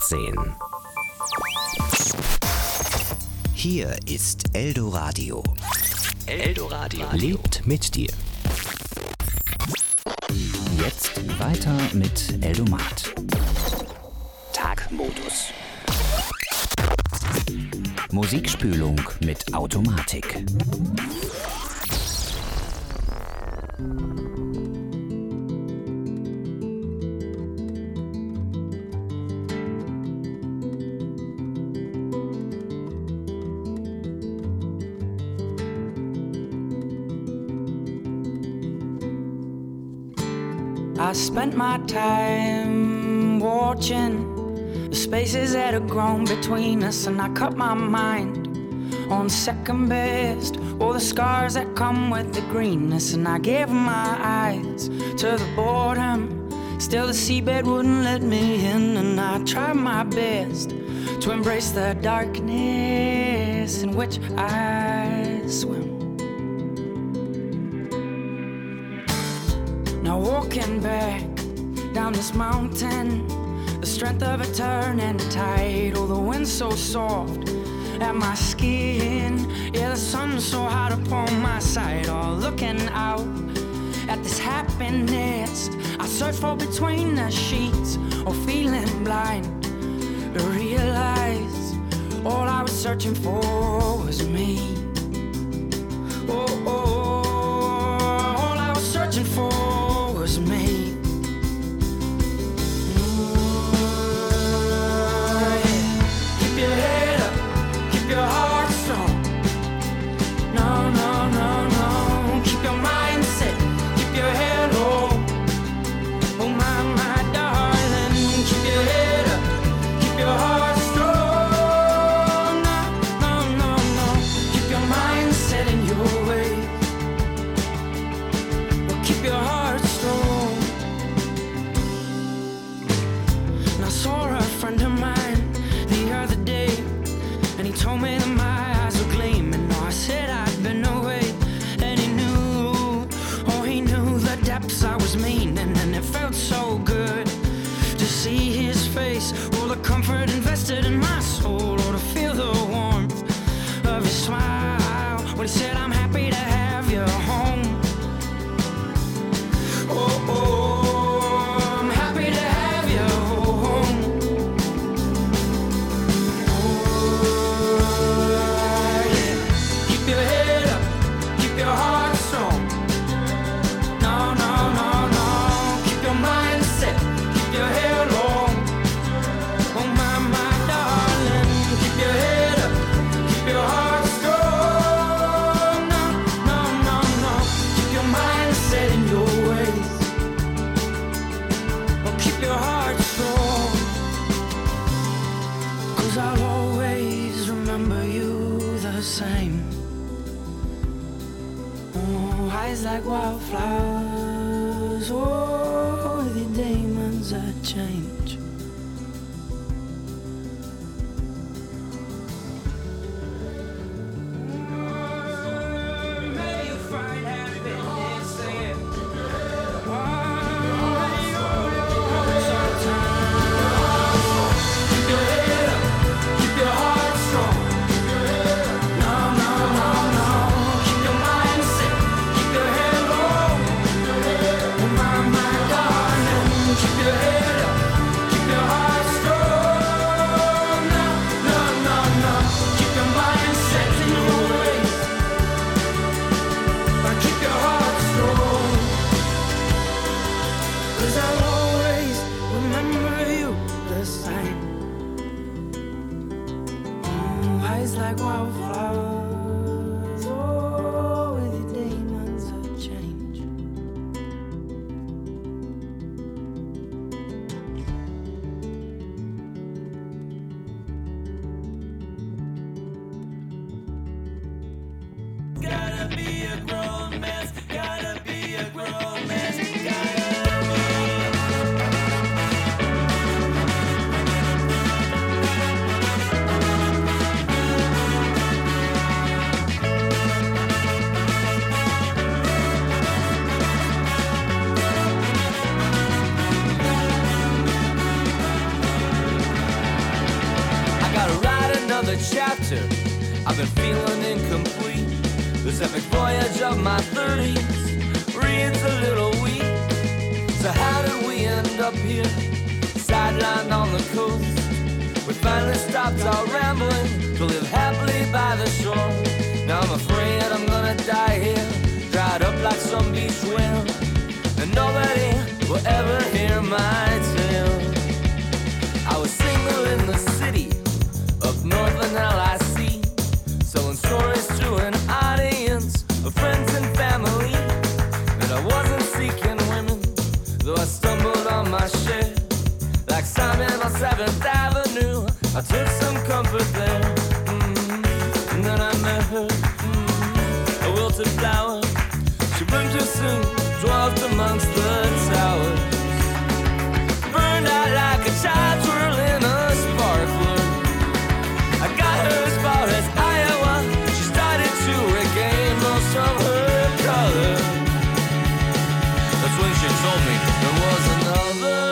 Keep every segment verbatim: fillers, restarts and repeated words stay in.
achtzehn. Hier ist Eldoradio. Eldoradio lebt mit dir. Jetzt weiter mit Eldomat. Tagmodus. Musikspülung mit Automatik. I spent my time watching the spaces that have grown between us, and I cut my mind on second best, all the scars that come with the greenness, and I gave my eyes to the boredom. Still the seabed wouldn't let me in, and I tried my best to embrace the darkness in which I swim. Now walking back down this mountain, the strength of a turning tide. Oh, the wind's so soft at my skin, yeah, the sun's so hot upon my side. Oh, looking out at this happiness I search for between the sheets, or feeling blind to realize all I was searching for was me. Oh, oh, all I was searching for was me. Your head up, keep your heart strong. No, no, no, no. Keep your mind set, keep your head low. Oh my, my darling, keep your head up, keep your heart strong. No, no, no, no. Keep your mind set in your way. Well, keep your heart strong. And I saw a friend of mine the other day, and he told me that my eyes were gleaming. No, I said I'd been away, and he knew, oh, he knew the depths I was meaning, and it felt so good to see his face, all the comfort invested in my soul, or to feel the warmth of his smile when he said, I'm happy to have you home. Oh, oh, I'm happy to have you home. Like wildflowers, oh, the demons that change. May you find happiness there. Keep your head up, keep your heart strong. No, no, no, no. Keep your mind set, keep your head low. Oh my, my darling, keep your head up, keep your heart strong. No, no, no, no. Keep your mind set in your ways, but keep your heart strong. 'Cause I'll always remember you the same. Oh, eyes like wildflowers, oh, with the demons of change. Gotta be a grown man, gotta be a grown man, gotta chapter. I've been feeling incomplete. This epic voyage of my thirties reads a little weak. So how did we end up here, sidelined on the coast? We finally stopped our rambling to live happily by the shore. Now I'm afraid I'm gonna die here, dried up like some beach whale, and nobody will ever hear my tale. I was single in the city of northern L I C, selling stories to an audience of friends and family. And I wasn't seeking women, though I stumbled on my share. Like Simon on seventh Avenue, I took some comfort there. Mm-hmm. And then I met her, mm-hmm. a wilted flower. She bloomed too soon, dwarfed amongst the towers. Burned out like a child twirling a sparkler. I got her as far as Iowa. She started to regain most of her color. That's when she told me there was another.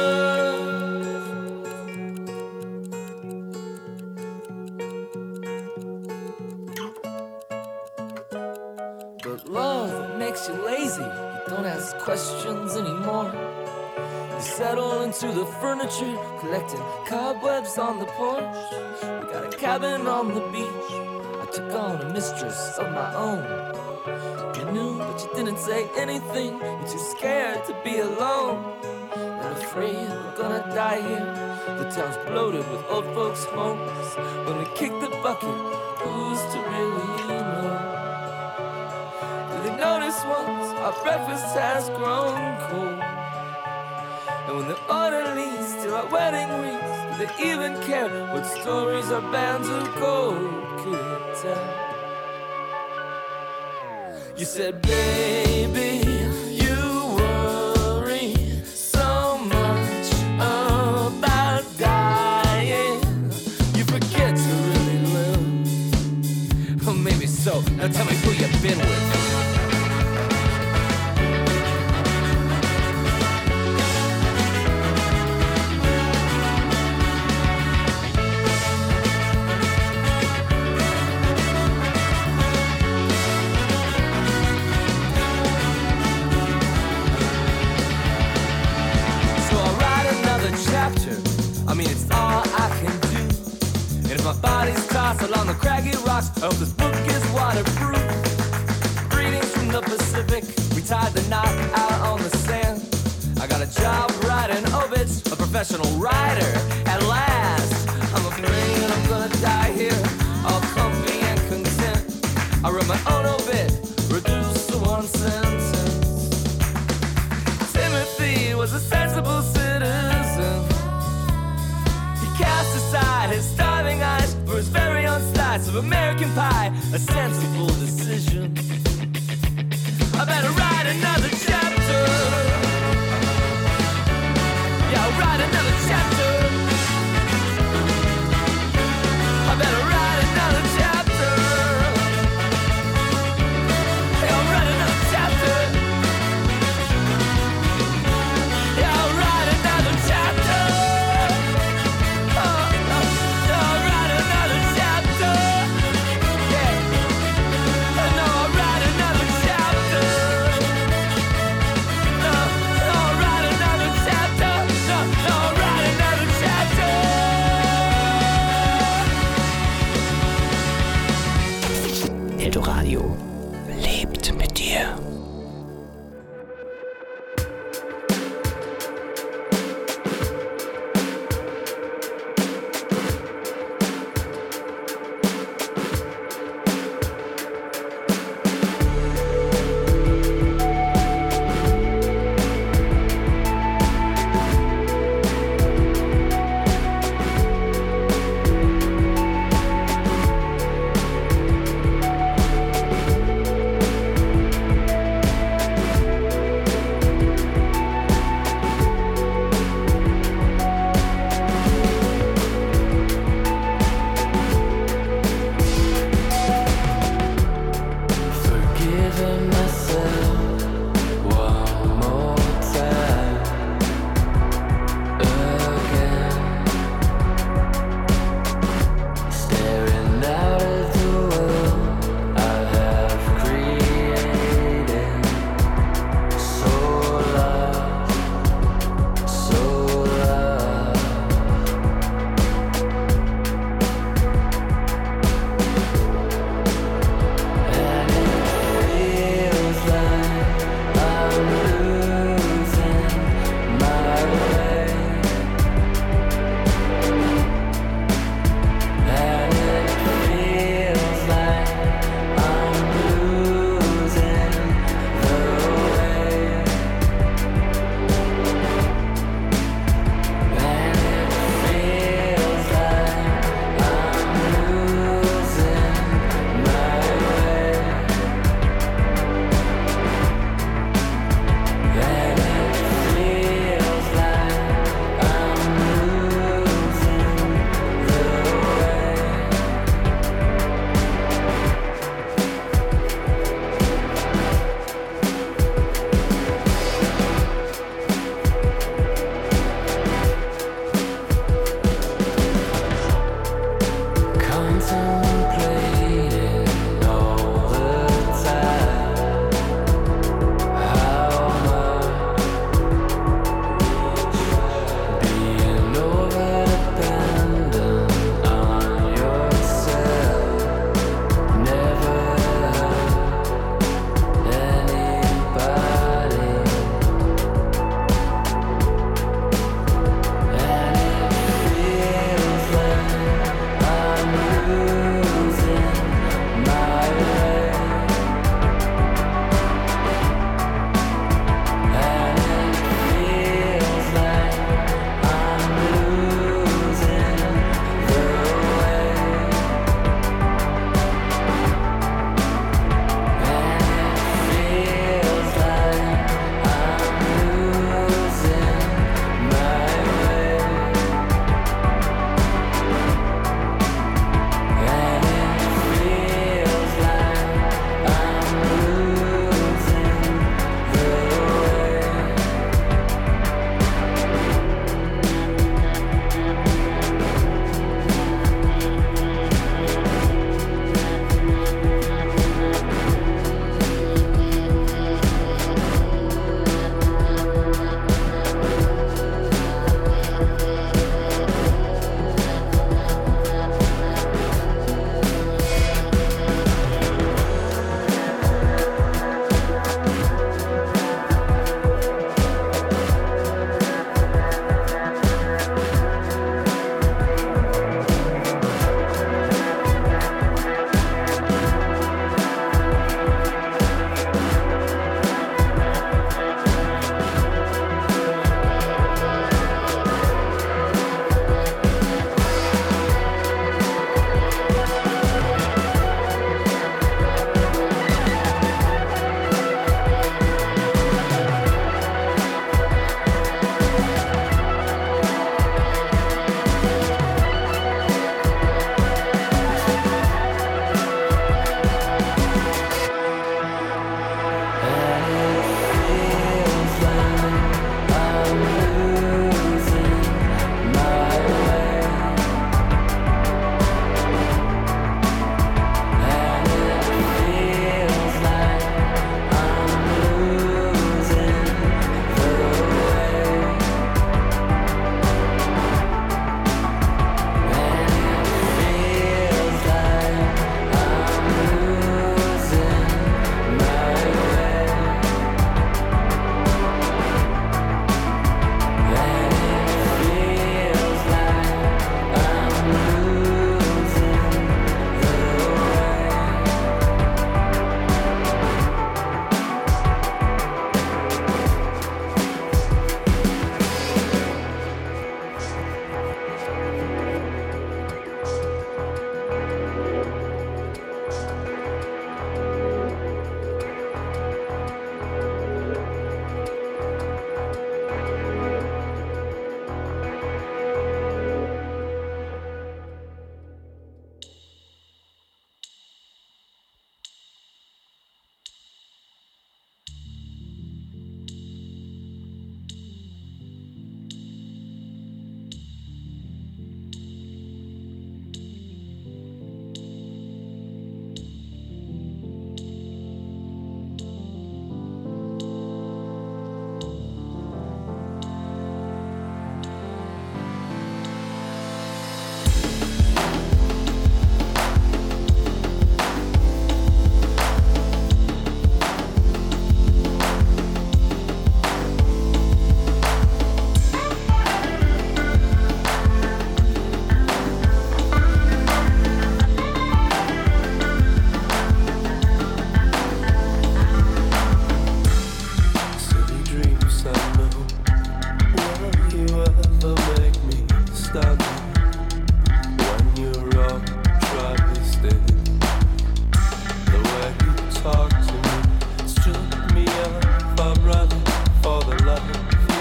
But love makes you lazy. You don't ask questions anymore. You settle into the furniture, collecting cobwebs on the porch. We got a cabin on the beach. I took on a mistress of my own. You knew, but you didn't say anything. You're too scared to be alone. Not afraid we're gonna die here. The town's bloated with old folks' homes. When we kick the bucket, who's to really know? Did they notice once our breakfast has grown cold? And when the orderlies steal our wedding rings, do they even care what stories our bands of gold could tell? You said, baby, you worry so much about dying. You forget to really live. Well, maybe so. Now tell me who you've been with. I mean, it's all I can do. And if my body's tossed along the craggy rocks, I hope this book is waterproof. Greetings from the Pacific. We tied the knot out on the sand. I got a job writing obits, a professional writer at last. I'm afraid I'm gonna die here, all comfy and content. I wrote my own obit, reduced to one sentence. Timothy was a sensible citizen. Cast aside his starving eyes for his very own slice of American pie. A sensible decision. I better write another chapter. Yeah, I'll write another chapter. I better write another chapter. Yeah, I'll write another chapter. Yeah, I'll write another chapter.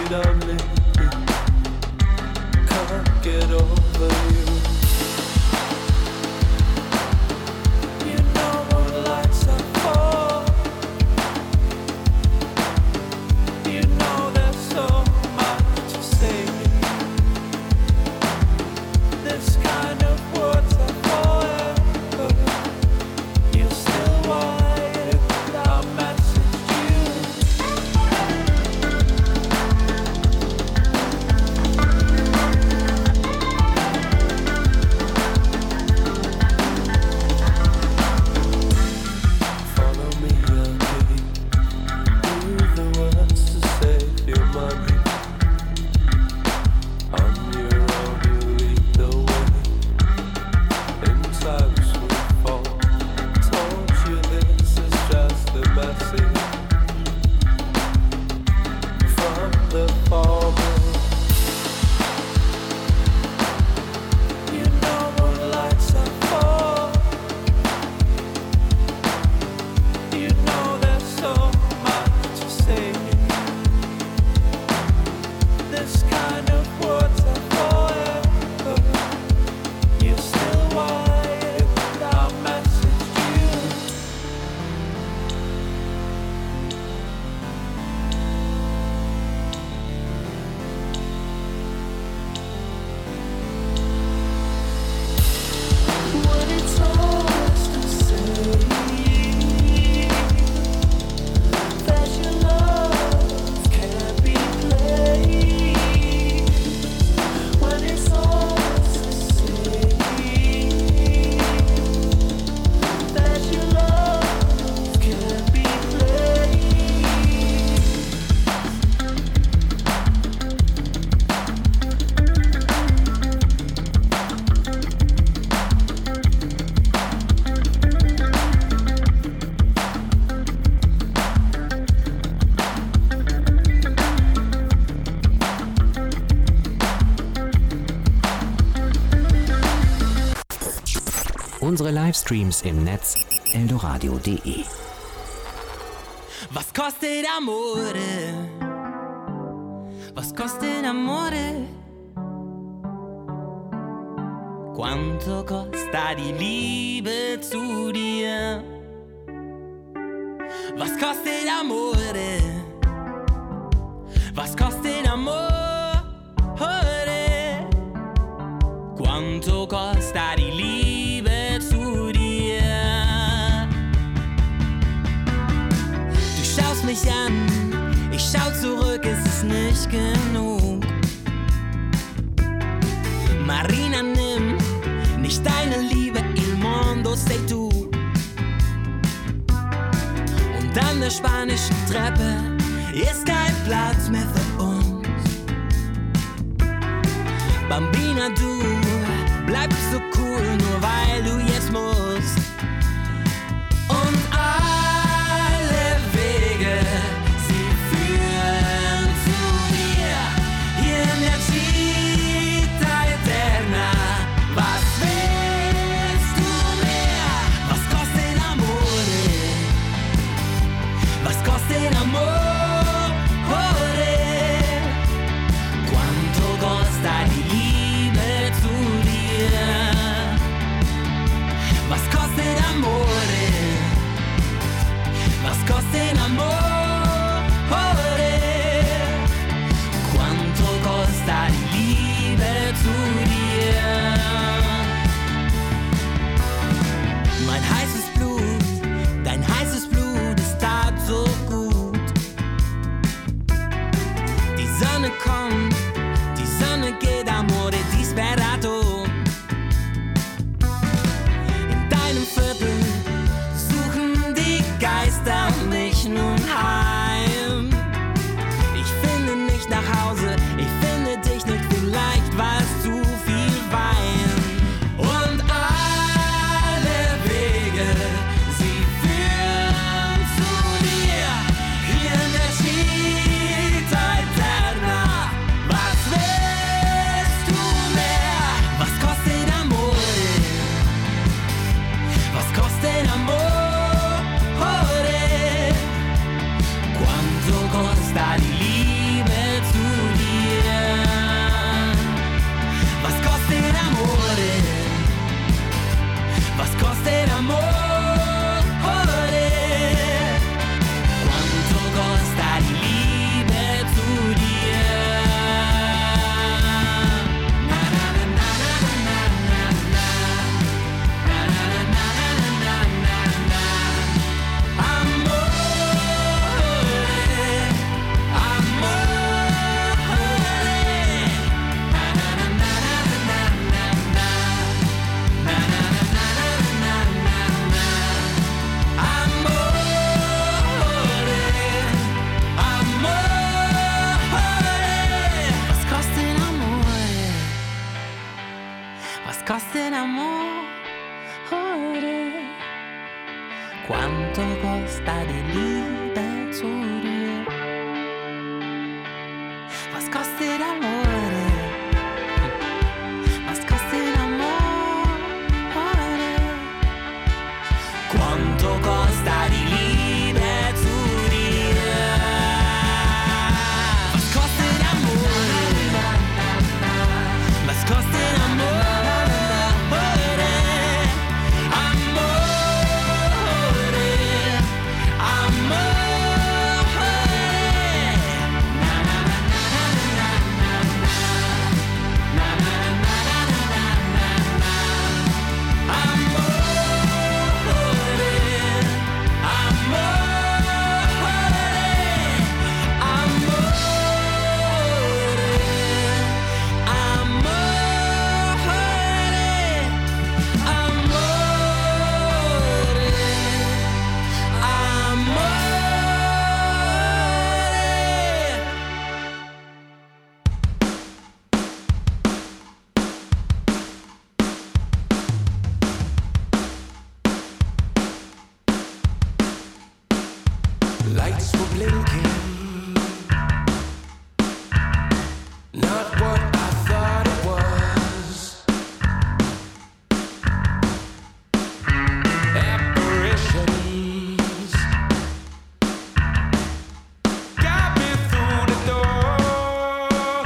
Unsere Livestreams im Netz eldoradio punkt de. Was kostet Amore? Was kostet Amore? Quanto costa die Liebe zu dir? Was kostet Amore? Was kostet Amore? Quanto costa die Liebe zu dir? Du schaust mich an, ich schau zurück, es ist nicht genug. Marina, nimm nicht deine Liebe, il mondo sei tu. Und an der spanischen Treppe ist kein Platz mehr für uns. Bambina, du bleibst so cool, nur weil du jetzt musst. Und alle Wege, sie führen zu dir. Hier in der Città Eterna, was willst du mehr? Was kostet Amore? Was kostet Amore? Quanto costa die Liebe zu dir? Was kostet Amore? Was kostet Amore? Quanto costa die Liebe zu dir? Mein heißes Blut, dein heißes Blut, es tat so gut. Die Sonne kommt, die Sonne geht, amore disperato. In deinem Viertel suchen die Geister mich nun heim. Ich finde nicht nach Hause, ich finde dich nicht, vielleicht war es zu viel Wein. Und alle Wege, sie führen zu dir. Hier in der Città Eterna, nascoste d'amore. Quanto costa di libertà? Nascoste d'amore, nascoste d'amore. Quanto costa di libertà? Nascoste d'amore, nascoste d'amore. Amore, amore. Lights were blinking, not what I thought it was. Apparitions got me through the door,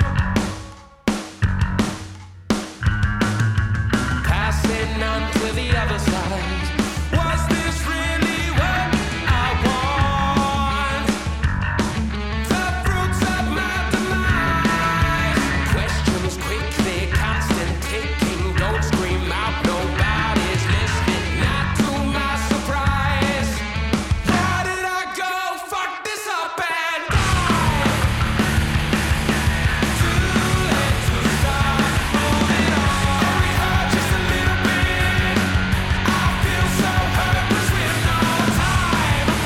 passing on to the other side. Was this really what I want? The fruits of my demise. Questions quickly, constant ticking. Don't scream out, nobody's listening. Not to my surprise. Why did I go fuck this up and die? Too late to stop moving on. Only hurt just a little bit. I feel so hopeless with no time to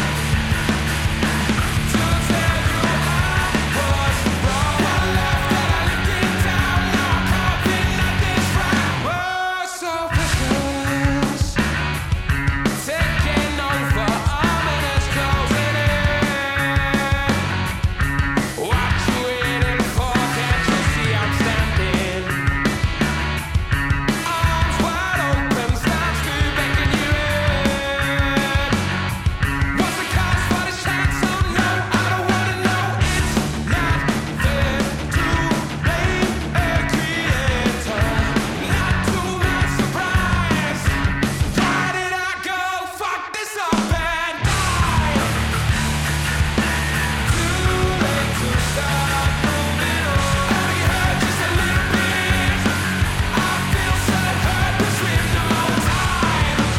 tell you I was wrong. One left that I lived in town. Now I'm coughing at this round. We're so precious, taking over, ominous closing in. What you waiting for? Can't you see I'm standing? Arms wide open, starts to beckon you in. Was the cause for the chance? Oh no, I don't wanna know. It's not fair to blame a creator. Not to my surprise. Why did I go fuck this up and die? Too late to start moving on. Only hurt just a little bit. I feel so hopeless with no time to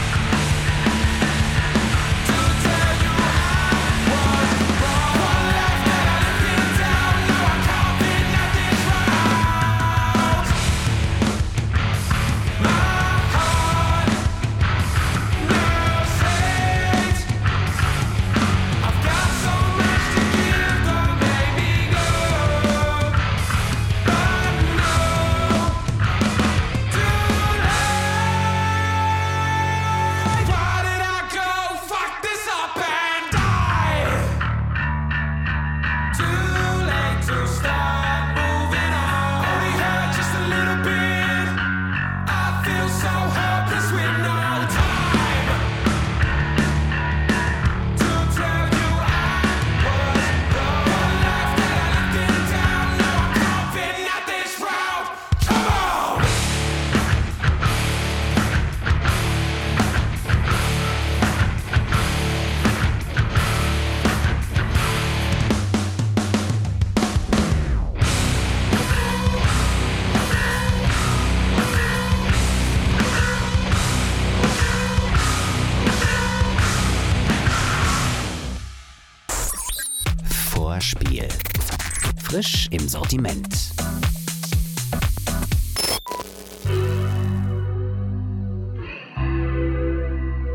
tell you I was wrong. One left that I lived in town. Now I'm coughing at this round. My heart knows it. I've got so much to give, don't make me go. But no, too late. Why did I go fuck this up and die? Too late to start moving on. Only hurt just a little bit. I feel so hopeless with no time to tell you I was wrong. One life that I lived in town. Now I'm coughing at this round. Come on! Vorspiel. Frisch im Sortiment.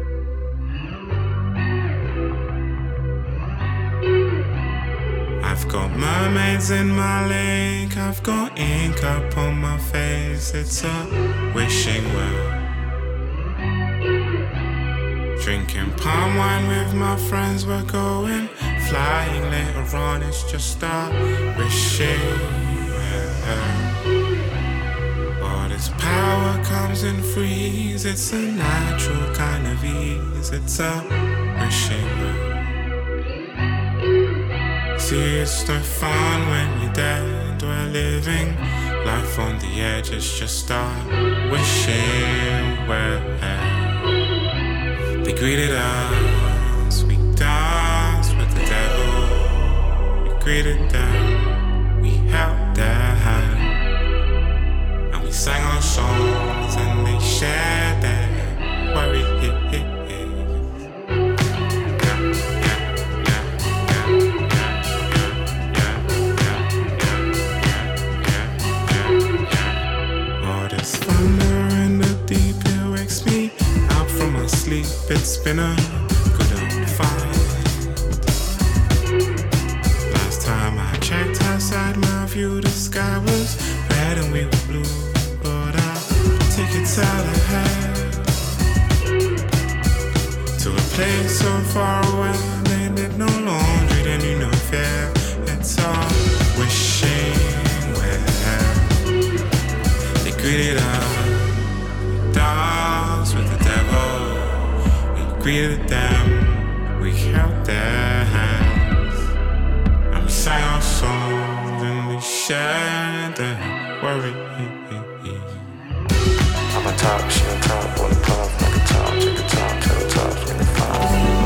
I've got mermaids in my lake, I've got ink up on my face. It's a wishing well. Drinking palm wine with my friends, we're going flying later on. It's just a wishing well. All this power comes in freeze. It's a natural kind of ease. It's a wishing well. See, it's no fun when you're dead. We're living life on the edge. It's just a wishing well. They greeted us, we danced with the devil. We greeted them, we held their hand, and we sang our songs and they shared their worry. All this thunder in the deep, it wakes me out from my sleep. It's been a good old fight. Last time I checked outside my view, the sky was red and we were blue. But I'll take it out ahead to a place so far away. They did no laundry, they knew no fear. It's all wishing well. They greeted us, dance with the devil. Greeted them, we held their hands, and we sang our songs and we shared their worry. I'm a top, she on top, wanna puff like a top, check the top, tell the top, give me five.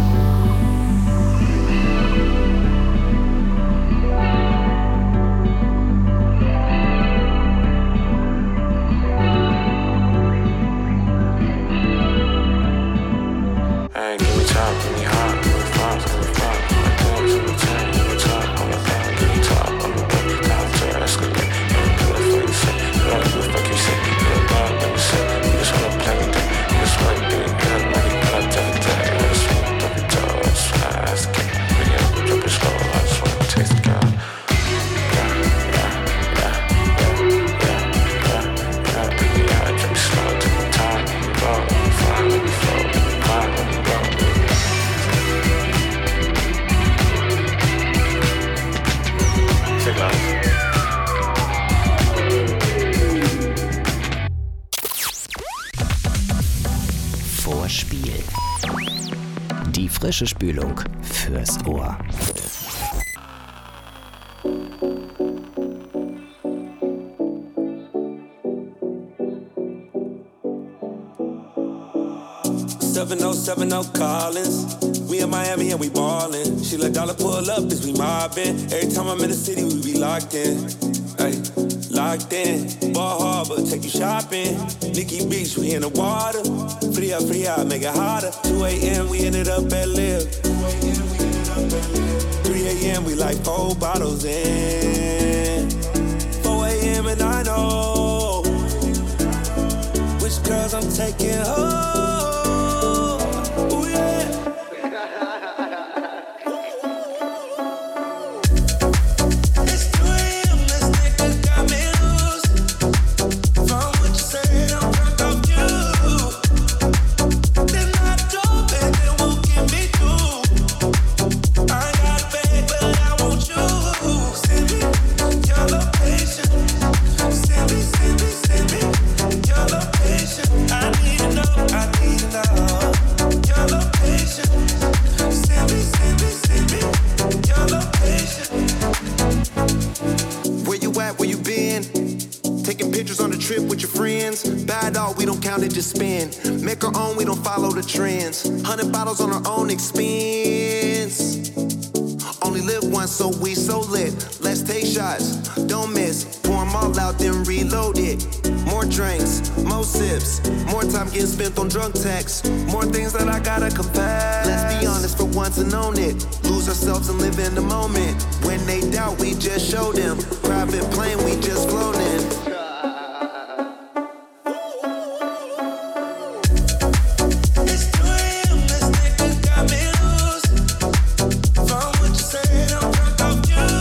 Vorspiel. Die frische Spülung fürs Ohr. seven oh seven oh Collins. We in Miami and we ballin'. She let dollar pull up as we mobbin'. Every time I'm in the city, we be locked in. Ay, locked in. Ball Harbor, take you shopping. Nikki Beach, we in the water. Free up, free out, make it hotter. two a.m. we ended up at Live. three a.m. we like four bottles in. four a.m. and I know which girls I'm taking home. Just spend, make our own, we don't follow the trends. Hundred bottles on our own expense. Only live once, so we so lit. Let's take shots, don't miss. Pour them all out, then reload it. More drinks, more sips. More time getting spent on drunk texts. More things that I gotta confess. Let's be honest for once and own it. Lose ourselves and live in the moment. When they doubt, we just show them. Private plane, we just flown in. From what you said, I'm drunk off you.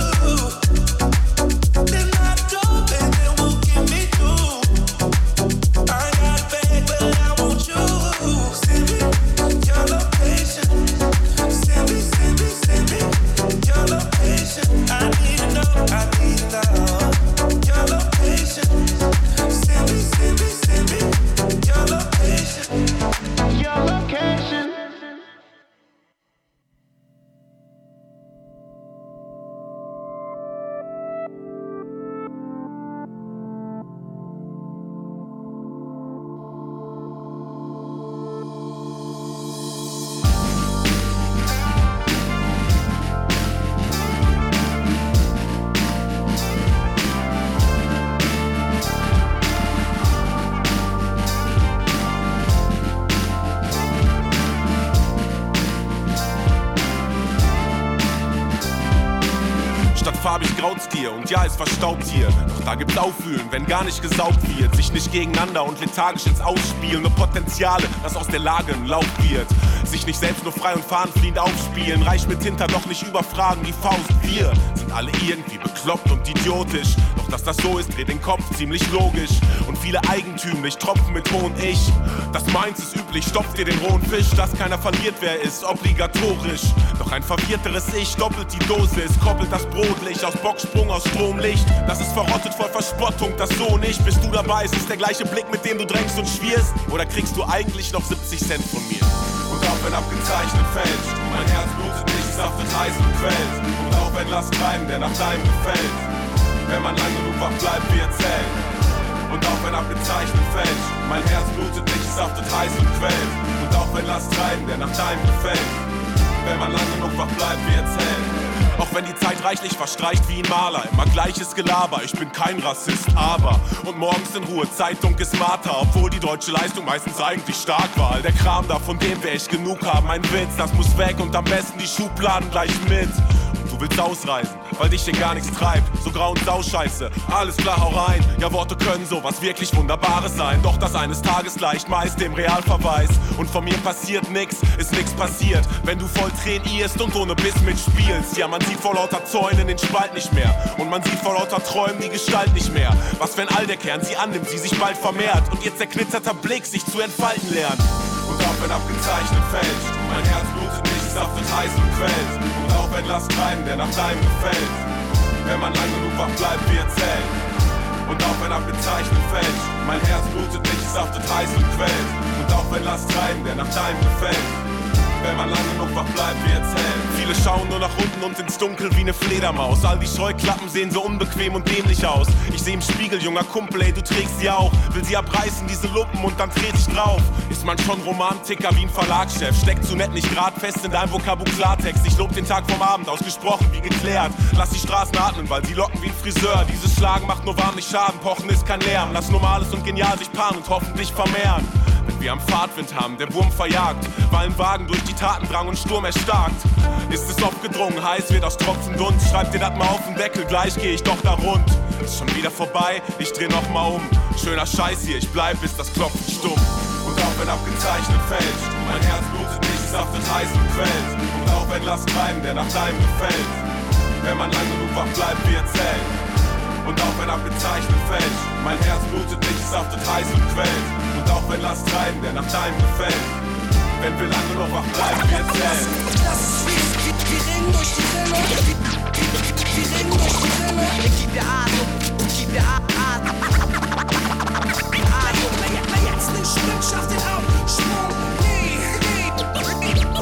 Statt farbig graut's dir und ja, es verstaubt hier. Doch da gibt's Aufwühlen, wenn gar nicht gesaugt wird. Sich nicht gegeneinander und lethargisch ins Ausspielen. Nur Potenziale, das aus der Lage ein Lauf wird. Sich nicht selbst nur frei und fahnenfliehend aufspielen. Reich mit Hinter, doch nicht überfragen die Faust. Wir sind alle irgendwie bekloppt und idiotisch. Doch dass das so ist, dreht den Kopf ziemlich logisch. Und viele eigentümlich tropfen mit hohem Ich. Das meins ist üblich, stopft dir den rohen Fisch. Dass keiner verliert, wer ist obligatorisch. Doch ein verwirrteres Ich doppelt die Dosis. Koppelt das Brotlicht aus Bocksprung, aus Stromlicht. Das ist verrottet voll Verspottung, das so nicht. Bist du dabei, ist es der gleiche Blick, mit dem du drängst und schwirst? Oder kriegst du eigentlich noch siebzig Cent von mir? Und auch wenn abgezeichnet fällt, mein Herz blutet nicht, saftet heiß und quält. Und auch wenn Last treiben, der nach deinem gefällt. Wenn man lang genug wach bleibt, wir erzählen. Und auch wenn abgezeichnet fällt, mein Herz blutet nicht, saftet heiß und quält. Und auch wenn Last treiben, der nach deinem gefällt. Wenn man lang genug wach bleibt, wir erzählen. Auch wenn die Zeit reichlich verstreicht wie ein Maler. Immer gleiches Gelaber, ich bin kein Rassist, aber und morgens in Ruhe, Zeitung ist smarter. Obwohl die deutsche Leistung meistens eigentlich stark war. All der Kram da, von dem wir echt genug haben. Ein Witz, das muss weg und am besten die Schubladen gleich mit. Und du willst ausreisen, weil dich hier gar nichts treibt. So grau und Sauscheiße, alles klar, hau rein. Ja, Worte können sowas wirklich Wunderbares sein. Doch das eines Tages gleicht meist dem Realverweis. Und von mir passiert nix, ist nix passiert. Wenn du voll trainierst und ohne Biss mitspielst. Ja, man sieht vor lauter Zäunen den Spalt nicht mehr. Und man sieht vor lauter Träumen die Gestalt nicht mehr. Was, wenn all der Kern sie annimmt, sie sich bald vermehrt. Und ihr zerknitzerter Blick sich zu entfalten lernt. Und auch wenn abgezeichnet fällt, mein Herz blutet nicht, saftet heiß und quält. Und auch wenn Last treiben, der nach deinem gefällt. Wenn man lang genug wach bleibt, wir erzählen. Und auch wenn abgezeichnet fällt, mein Herz blutet nicht, saftet heiß und quält. Und auch wenn Last treiben, der nach deinem gefällt. Wenn man lang genug wach bleibt, wir erzählen. Viele schauen nur nach unten und ins Dunkel wie eine Fledermaus. All die Scheuklappen sehen so unbequem und dämlich aus. Ich seh im Spiegel, junger Kumpel, ey, du trägst sie auch. Will sie abreißen, diese Lumpen, und dann tret ich drauf. Ist man schon Romantiker wie ein Verlagschef. Steckt zu nett nicht grad fest in deinem Vokabular Klartext. Ich lob den Tag vom Abend, ausgesprochen wie geklärt. Lass die Straßen atmen, weil sie locken wie ein Friseur. Dieses Schlagen macht nur warm nicht Schaden, Pochen ist kein Lärm. Lass Normales und Genial sich paaren und hoffentlich vermehren. Wenn wir am Fahrtwind haben, der Wurm verjagt, weil ein Wagen durch die Tatendrang und Sturm erstarkt. Ist es aufgedrungen, heiß wird aus Tropfen Dunst. Schreib dir das mal auf den Deckel, gleich geh ich doch da rund. Ist schon wieder vorbei, ich dreh noch mal um. Schöner Scheiß hier, ich bleib bis das Klopfen stumm. Und auch wenn abgezeichnet fällt, mein Herz blutet nicht, saftet heiß und quält. Und auch wenn Last treiben, der nach deinem gefällt. Wenn man lang genug wach bleibt, wir erzählen. Und auch wenn abgezeichnet fällt, mein Herz blutet nicht, saftet heiß und quält. Und auch wenn Last treiben, der nach deinem gefällt. Wenn wir lange noch wach bleiben, wir erzählen. Lass es fließen, wir reden durch die Brille. Wir reden durch die Brille. Gib dir Atem, gib dir Atem. Atem, weil jetzt nicht springt, schaff den Absprung. Nee, nee, nee, nee.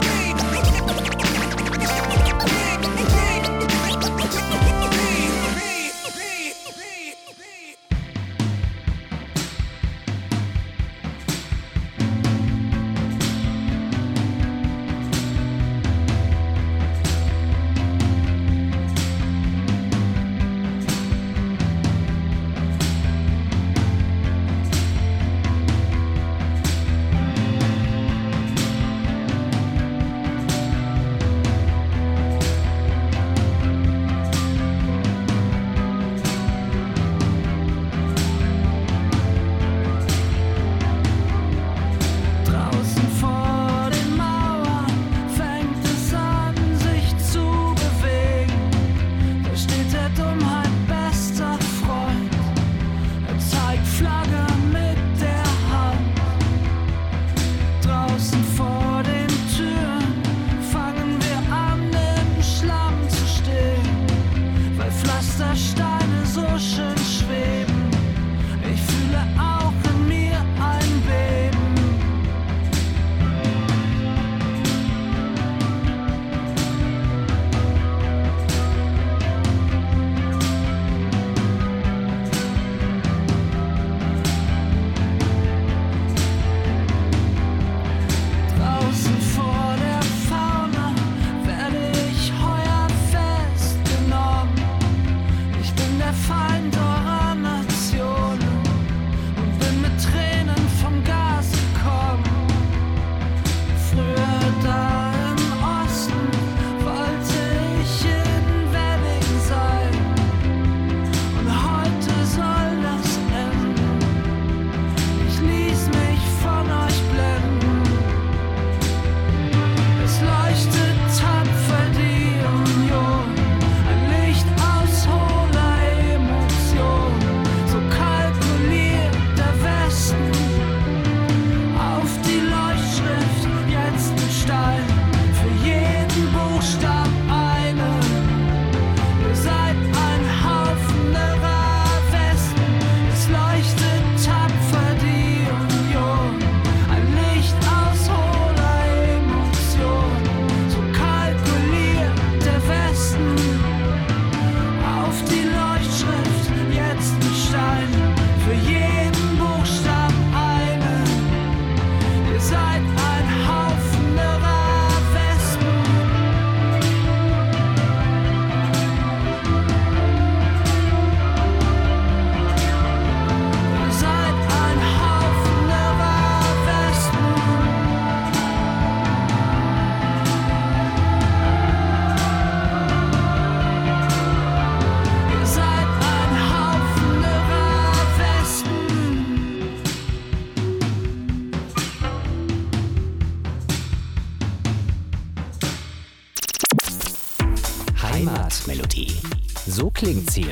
So klingt's hier.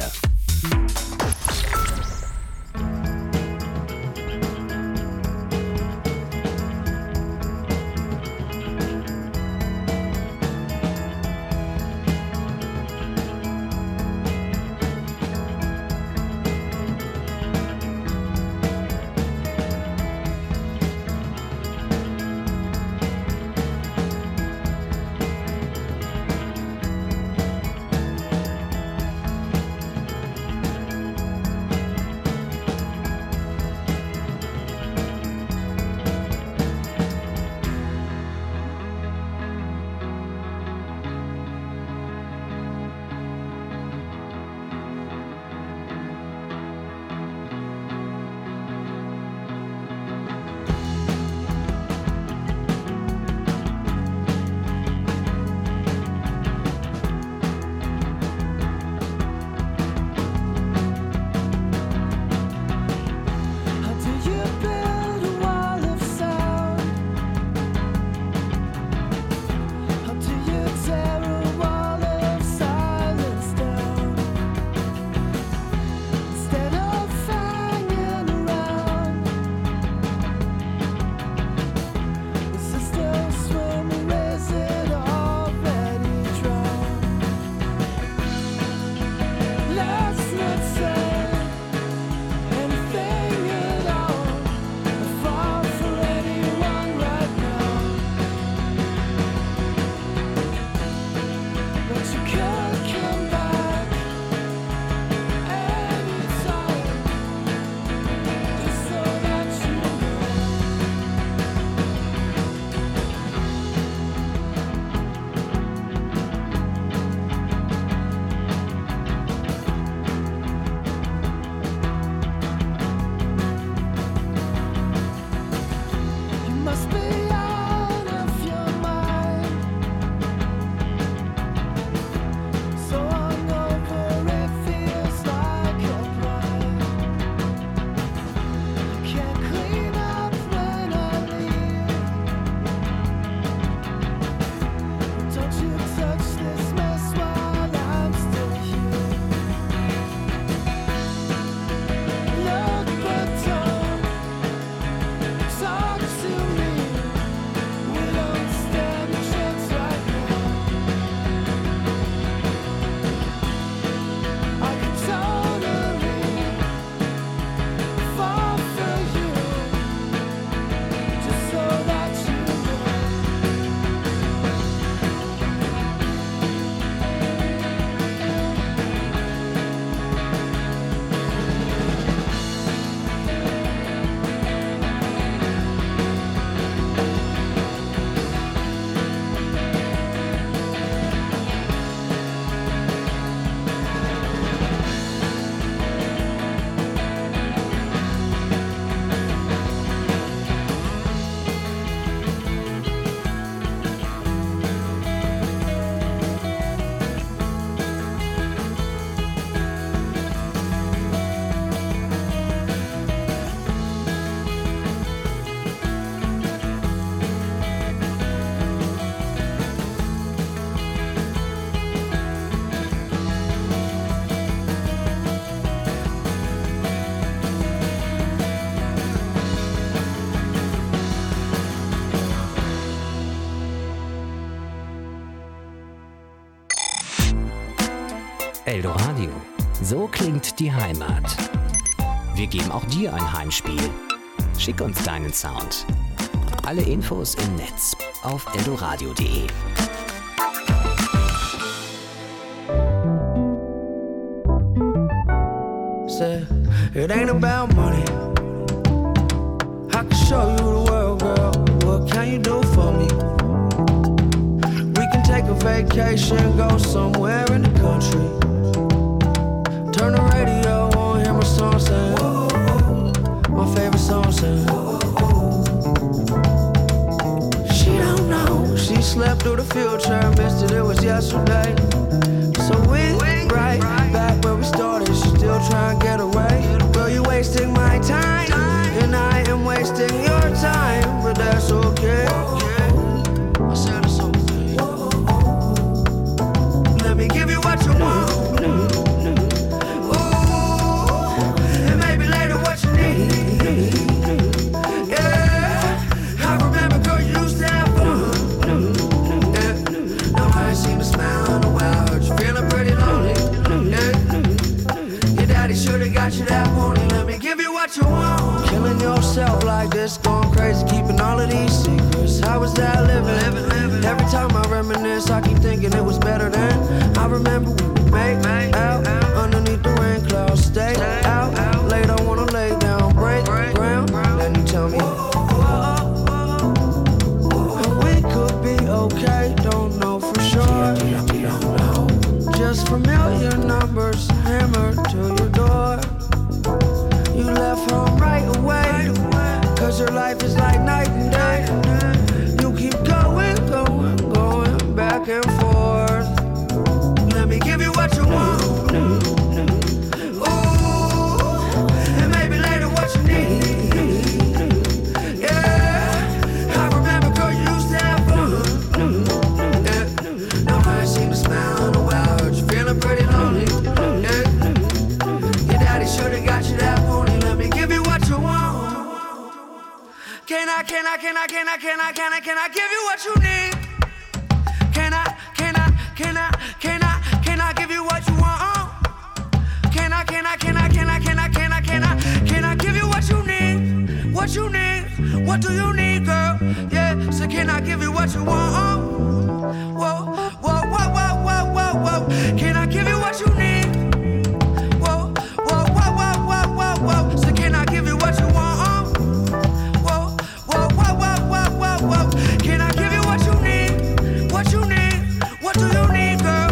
Eldoradio. So klingt die Heimat. Wir geben auch dir ein Heimspiel. Schick uns deinen Sound. Alle Infos im Netz auf eldoradio punkt de. Said, it ain't about money. I can show you the world, girl. What can you do for me? We can take a vacation, go somewhere in the country. Turn the radio on, hear my song sing. My favorite song sing. She don't know, she slept through the future, missed it, it was yesterday. So we right back where we started, she still trying to get away. Girl, you wasting my time, and I am wasting your time, but that's okay. I said it's okay. Let me give you what you want. got you that pony, let me give you what you want. Killing yourself like this, going crazy, keeping all of these secrets. How was that living? living, living. Every time I reminisce, I keep thinking it was better than. I remember we would make, make out, out underneath the rain clouds. Stay, stay out, out late, I wanna lay down, break, break ground. Then you tell me, whoa, whoa, whoa. We could be okay, don't know for sure. Just familiar numbers hammered to your door. You left home right away, cause your life is like night and day. You keep going, going, going back and forth. Let me give you what you want. Ooh, and maybe later what you need. Yeah, I remember, girl, you used to have fun. Yeah, no, I ain't seen a smile in a while. Heard you feeling pretty lonely. Yeah, your daddy should've got you that pony. Let me give you what you want. Can I, can I, can I, can I, can I, can I, can I give you what you need? Can I, can I, can I, can I, can I give you what you want? Can I, can I, can I, can I, can I, can I, can I, can I give you what you need? What you need? What do you need, girl? Yeah, so can I give you what you want? Whoa, whoa, whoa, whoa, whoa, whoa, whoa. Can I give you what you need? Whoa, whoa, whoa, whoa, whoa, whoa, whoa. So can I give you what you want? Whoa, whoa, whoa, whoa, whoa, whoa, whoa. Can I give you what you need? What you need? What do you need, girl?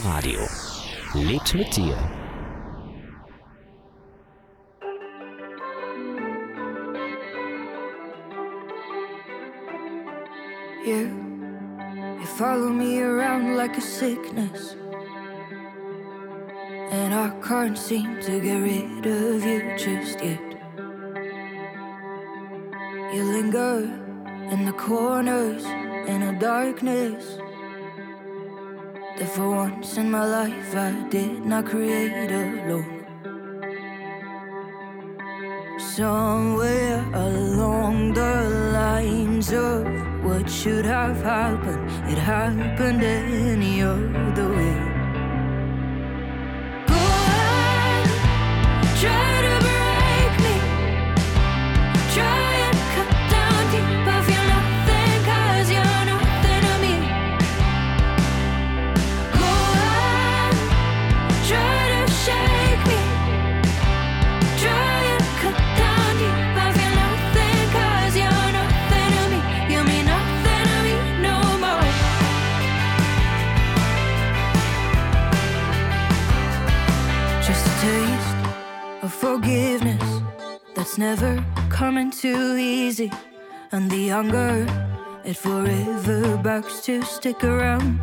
Eldoradio. Lebt mit dir. You, you follow me around like a sickness, and I can't seem to get rid of you just yet. You linger in the corners, in a darkness that for once in my life I did not create alone. Somewhere along the lines of what should have happened, it happened any other way. Go on, try to break me, try and cut down deep. I feel nothing 'cause you're nothing to me. Go on, try to shake me, try and cut down deep. I feel nothing 'cause you're nothing to me. You mean nothing to me no more. Just a taste of forgiveness that's never coming too easy, and the hunger it forever begs to stick around.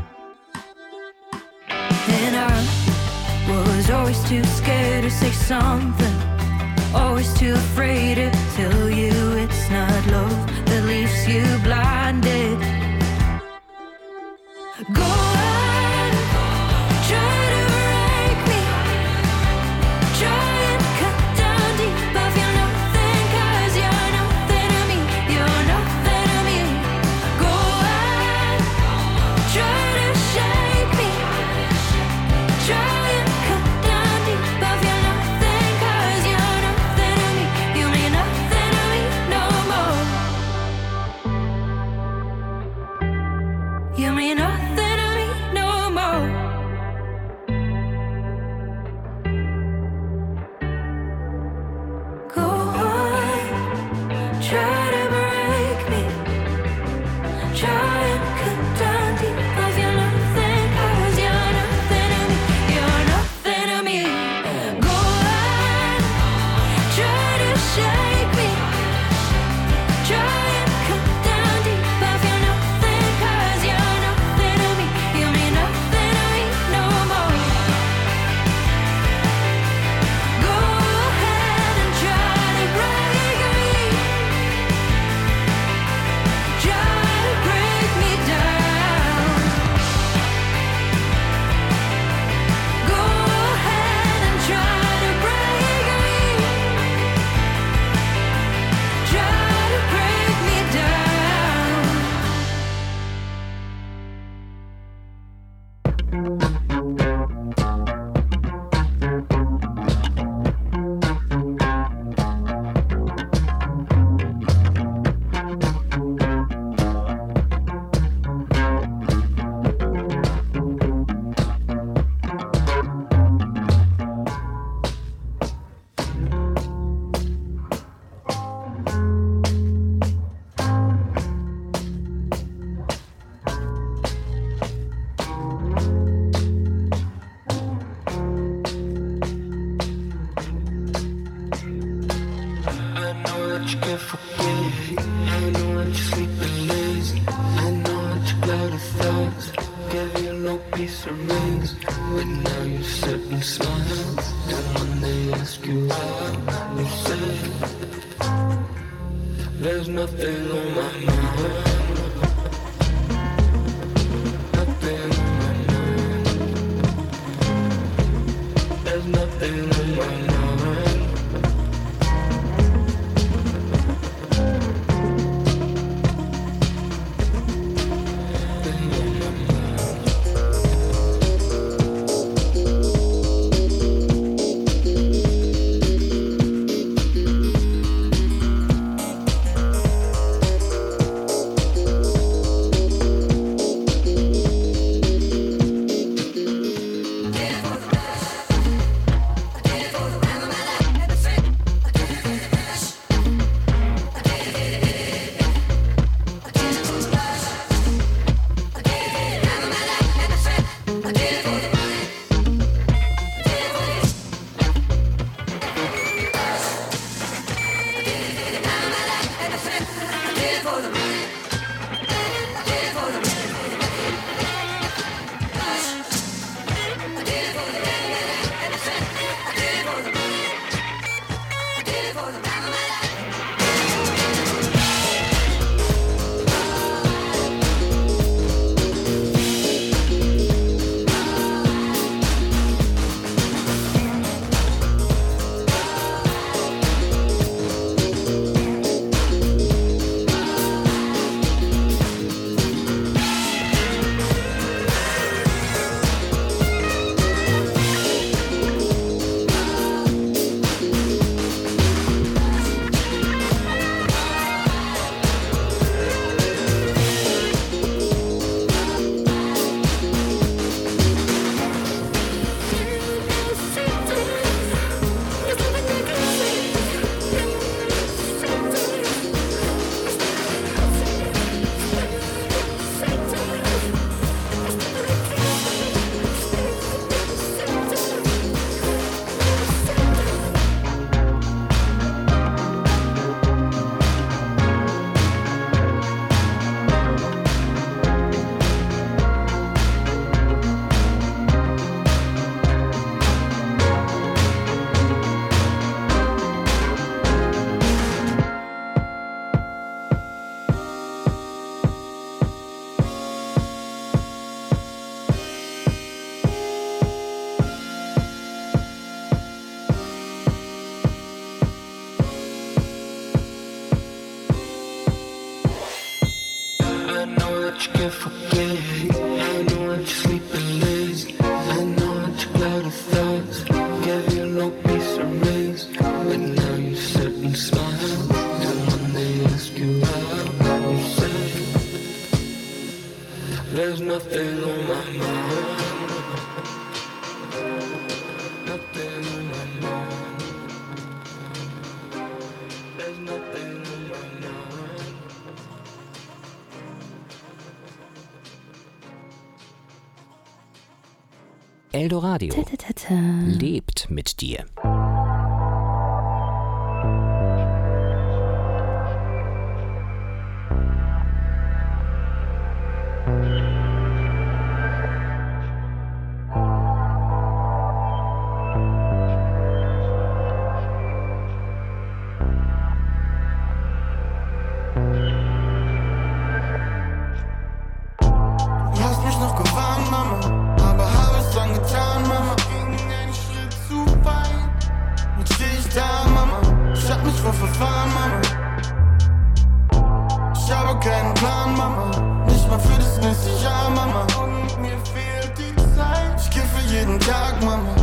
And I was always too scared to say something, always too afraid to tell you it's not love that leaves you blinded. Go on, try to break me, try and cut down deep. I feel nothing 'cause you're nothing to me. You're nothing to me. Go on, try to shake me, try and cut down deep. I feel nothing 'cause you're nothing to me. You mean nothing to me no more. You mean nothing to me no more. Go on, try to break me, try and cut down deep. I feel nothing 'cause you're nothing to me. You're nothing to me. Go on, try to shake me, try and cut down deep. I feel nothing 'cause you're nothing to me. You mean nothing to me no more. Go ahead and try to break me, try to break me down. Go ahead and try to break me, try to break me down. I know that you can't forget. I know that you're sleeping lazy. I know that you got a thousand. Give you no peace of rings. But now you sit and smile. And when they ask you why, you say there's nothing on my mind. Nothing on my mind. There's nothing on my mind. Did it for the that you can't forget. I know that you're sleeping late. I know that you got the thoughts. Gave you no peace of rest, but now you sit and smile. And when they ask you out, you say, there's nothing on my mind. Nothing on my mind. There's nothing on my mind. Eldoradio Ta-ta-ta-ta. lebt mit dir. Du hast mich noch gewarnt, Mama, aber hab es lang getan, Mama. Ging einen Schritt zu weit, jetzt steh ich da, Mama. Ich hab mich voll verfahren, Mama. Ich habe keinen Plan, Mama, nicht mal für das nächste Jahr, Mama. Und mir fehlt die Zeit, ich kiffe jeden Tag, Mama.